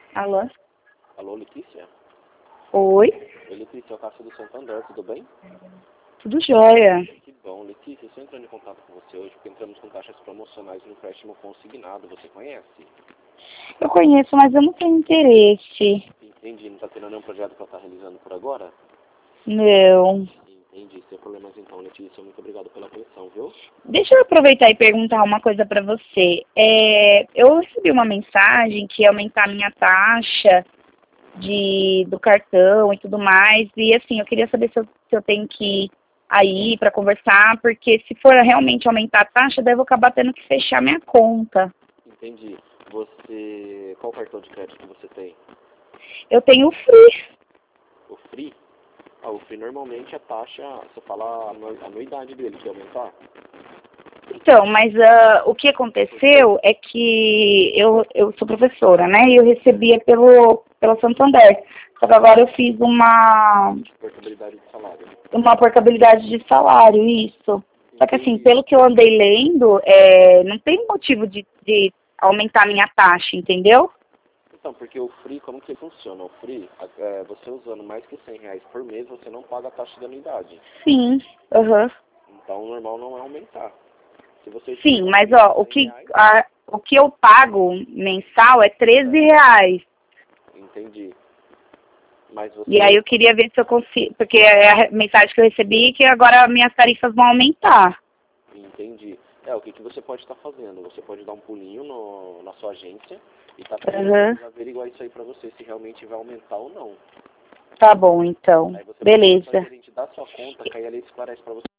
Alô? Alô, Letícia? Oi? Oi, Letícia, é o Cássio do Santander, tudo bem? Tudo jóia. Que bom. Letícia, eu estou entrando em contato com você hoje porque entramos com taxas promocionais no empréstimo consignado, você conhece? Eu conheço, mas eu não tenho interesse. Entendi, não está tendo nenhum projeto que ela está realizando por agora? Não. Entendi, sem problemas então, Letícia, muito obrigado pela atenção, viu? Deixa eu aproveitar e perguntar uma coisa para você. Eu recebi uma mensagem que ia aumentar a minha taxa do cartão e tudo mais. E assim, eu queria saber se eu tenho que ir aí para conversar, porque se for realmente aumentar a taxa, daí eu vou acabar tendo que fechar minha conta. Entendi. Qual cartão de crédito que você tem? Eu tenho o Free. O Free? Ah, o Free normalmente a taxa, você fala a anuidade dele, que ia aumentar? Então, mas o que aconteceu é que eu sou professora, né? E eu recebia pela Santander. Só que agora eu fiz Portabilidade de salário. uma portabilidade de salário, isso. Só que assim, Entendi. pelo que eu andei lendo, não tem motivo de aumentar a minha taxa, entendeu? Então, porque o Free, como que funciona? O Free, você usando mais que R$ 100 por mês, você não paga a taxa de anuidade. Sim, aham. Então, o normal não é aumentar. Se você Sim, utilizar mas menos ó, de R$ 100, o que eu pago mensal é R$ 13. entendi. Mas E aí eu queria ver se eu consigo, porque é a mensagem que eu recebi que agora minhas tarifas vão aumentar. entendi. O que você pode estar fazendo? Você pode dar um pulinho na sua agência e estar pedindo para Aham. eles averiguar isso aí para você, se realmente vai aumentar ou não. Tá bom, então. Aí você pode ser Beleza. gerente da sua conta, que aí ela esclarece para você.